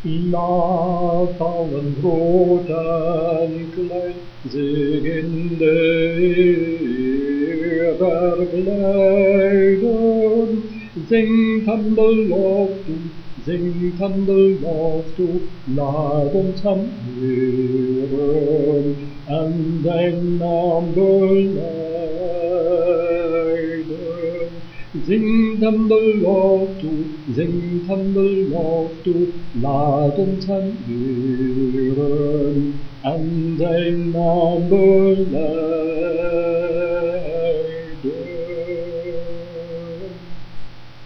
Natallen roten sich in der Bergleiden, singt an der Luft, singt an der Luft, lad uns an Ehren, an dein Namen beleiden. Singt an der Luft, singt an der Luft, lad uns an Ehren, an dein Namen beleiden.